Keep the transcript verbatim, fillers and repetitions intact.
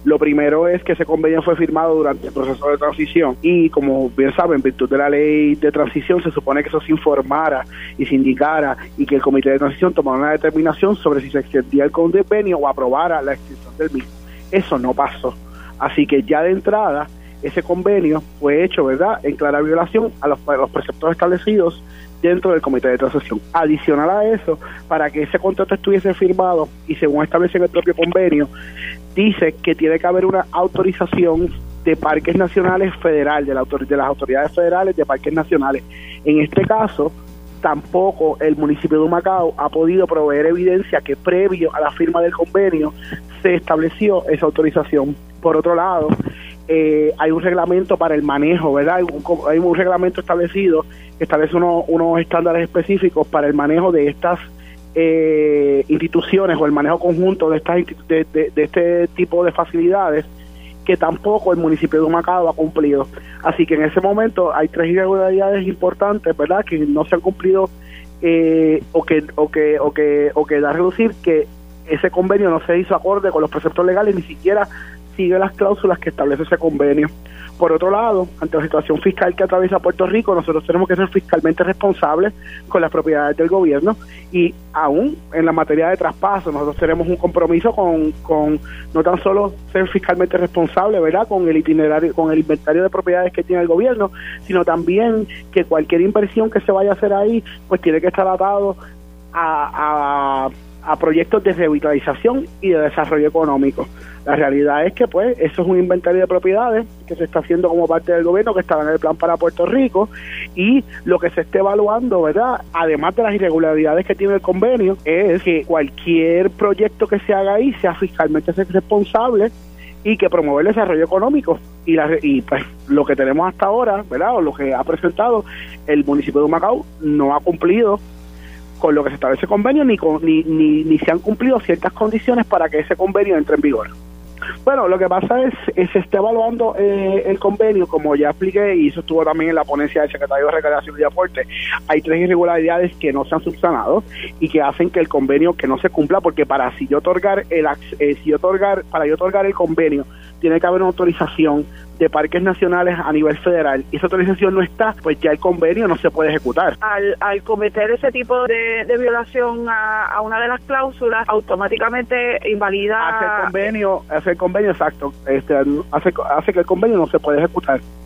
Lo primero es que ese convenio fue firmado durante el proceso de transición y, como bien saben, en virtud de la ley de transición, se supone que eso se informara y se indicara y que el comité de transición tomara una determinación sobre si se extendía el convenio o aprobara la extensión del mismo. Eso no pasó. Así que ya de entrada, ese convenio fue hecho, ¿verdad?, en clara violación a los, a los preceptos establecidos dentro del comité de transición. Adicional a eso, para que ese contrato estuviese firmado y según establece en el propio convenio, dice que tiene que haber una autorización de parques nacionales federal, de, la autor- de las autoridades federales de parques nacionales. En este caso, tampoco el municipio de Humacao ha podido proveer evidencia que previo a la firma del convenio se estableció esa autorización. Por otro lado, eh, hay un reglamento para el manejo, ¿verdad? Hay un, hay un reglamento establecido que establece uno, unos estándares específicos para el manejo de estas eh, instituciones o el manejo conjunto de, estas, de, de, de este tipo de facilidades, que tampoco el municipio de Humacao ha cumplido. Así que en ese momento hay tres irregularidades importantes, ¿verdad?, que no se han cumplido eh, o que o que o que o que da a relucir que ese convenio no se hizo acorde con los preceptos legales, ni siquiera sigue las cláusulas que establece ese convenio. Por otro lado, ante la situación fiscal que atraviesa Puerto Rico, nosotros tenemos que ser fiscalmente responsables con las propiedades del gobierno, y aún en la materia de traspaso nosotros tenemos un compromiso con, con no tan solo ser fiscalmente responsables, ¿verdad?, con el itinerario, con el inventario de propiedades que tiene el gobierno, sino también que cualquier inversión que se vaya a hacer ahí, pues tiene que estar atado a, a a proyectos de revitalización y de desarrollo económico. La realidad es que pues eso es un inventario de propiedades que se está haciendo como parte del gobierno, que estaba en el plan para Puerto Rico, y lo que se está evaluando, ¿verdad?, además de las irregularidades que tiene el convenio, es que cualquier proyecto que se haga ahí sea fiscalmente responsable y que promueva el desarrollo económico. Y, la, y pues lo que tenemos hasta ahora, ¿verdad?, o lo que ha presentado el municipio de Humacao, no ha cumplido con lo que se establece convenio, ni, con, ni, ni, ni se han cumplido ciertas condiciones para que ese convenio entre en vigor. Bueno, lo que pasa es que se está evaluando eh, el convenio, como ya expliqué, y eso estuvo también en la ponencia del secretario de Recreación y Deporte. Hay tres irregularidades que no se han subsanado y que hacen que el convenio que no se cumpla, porque para si yo otorgar el eh, si yo otorgar para yo otorgar el convenio tiene que haber una autorización de parques nacionales a nivel federal, y esa autorización no está, pues ya el convenio no se puede ejecutar. Al, al cometer ese tipo de, de violación a, a una de las cláusulas, automáticamente invalida... Hace el convenio, hace el convenio, exacto, este, hace, hace que el convenio no se puede ejecutar.